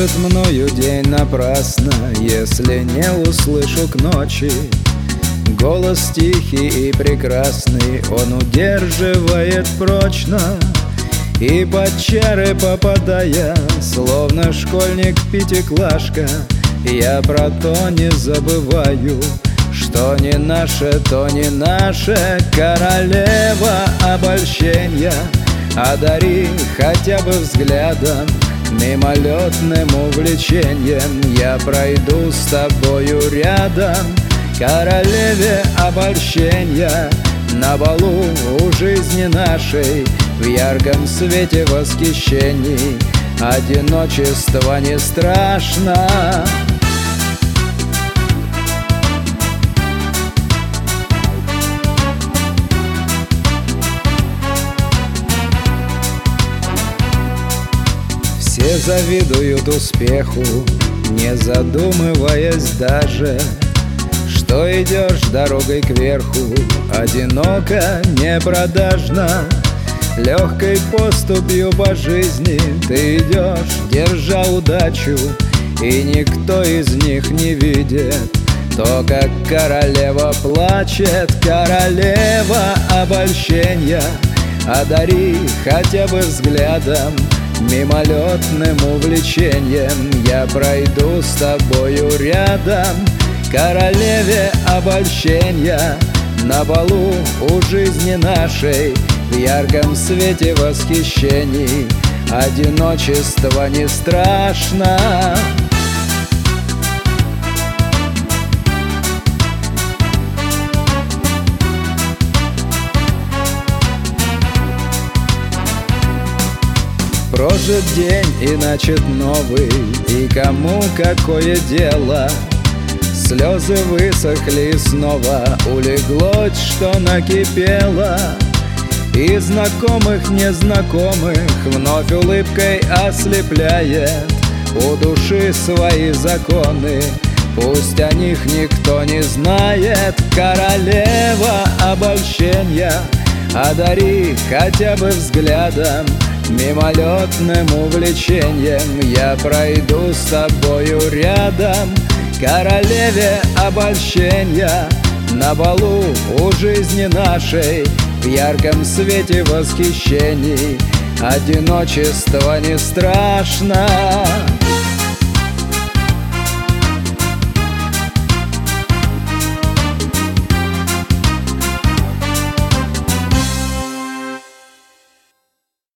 Прожит мною день напрасно, если не услышу к ночи. Голос тихий и прекрасный, он удерживает прочно. И под чары попадая, словно школьник-пятиклашка, я про то не забываю, что не наше, то не наше. Королева обольщения, одари хотя бы взглядом, мимолетным увлечением я пройду с тобою рядом. Королеве обольщения, на балу у жизни нашей, в ярком свете восхищений, одиночество не страшно. Все завидуют успеху, не задумываясь даже, что идешь дорогой кверху, одиноко, непродажно. Легкой поступью по жизни ты идешь, держа удачу, и никто из них не видит то, как королева плачет. Королева обольщения, одари хотя бы взглядом, мимолетным увлечением я пройду с тобою рядом. Королеве обольщения, на балу у жизни нашей, в ярком свете восхищений, одиночество не страшно. Прожит день и начат новый, и кому какое дело? Слезы высохли, и снова улеглось, что накипело. И знакомых незнакомых вновь улыбкой ослепляет. У души свои законы, пусть о них никто не знает. Королева обольщения, одари хотя бы взглядом, мимолетным увлечением я пройду с тобою рядом. Королеве обольщения, на балу у жизни нашей, в ярком свете восхищений, одиночество не страшно.